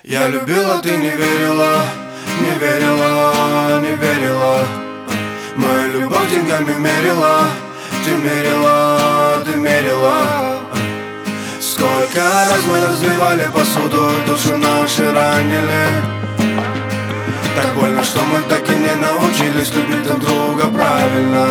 Я любила, ты не верила, не верила, не верила. Мою любовь деньгами мерила, ты мерила, ты мерила. Сколько раз мы разбивали посуду, души наши ранили. Так больно, что мы так и не научились любить друг друга правильно.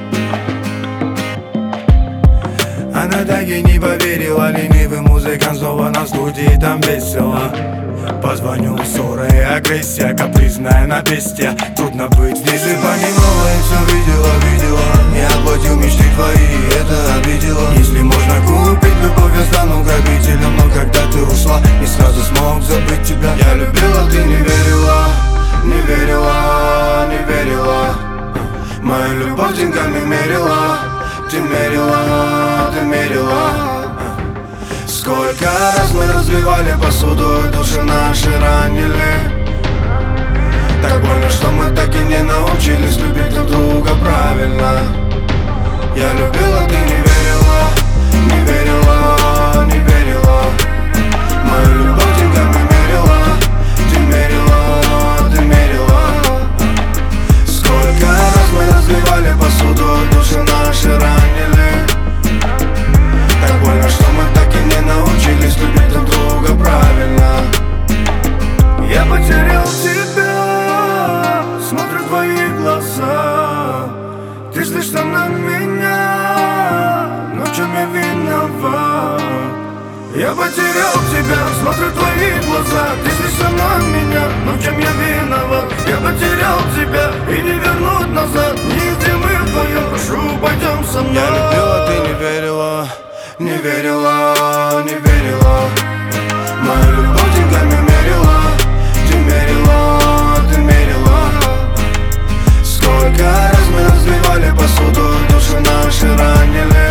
Она так и не поверила, ленивый музыкант снова на студии, там весело. Позвоню, ссора и агрессия, капризная на бестия. Трудно быть здесь и понимала, и все видела. Не оплатил мечты твои, это обидело. Если можно купить любовь, я стану грабителем. Но когда ты ушла, не сразу смог забыть тебя. Я любила, ты не верила, не верила, не верила. Мою любовь деньгами мерила, ты мерила, ты мерила. Сколько раз мы разбивали посуду, души наши ранили. Так больно, что мы так и не научились любить друг друга правильно. Я любила, ты не верила, не верила, не верила. Мою любовь деньгами мерила, ты мерила, ты мерила. Сколько раз мы разбивали посуду, души наши ранили. Так больно, что мы так и не научились любить друг друга правильно. Я потерял тебя, смотрю в твои глаза. Ты слишком на меня, но в чем я виноват? Я потерял тебя, смотрю в твои глаза. Ты слишком на меня, но в чем я виноват? Я потерял тебя и не вернуть назад. Нигде мы вдвоем, прошу, пойдем со мной. Я любила, ты не верила, не верила, не верила. Мою любовь деньгами мерила, ты мерила, ты мерила. Сколько раз мы разбивали посуду, души наши ранили.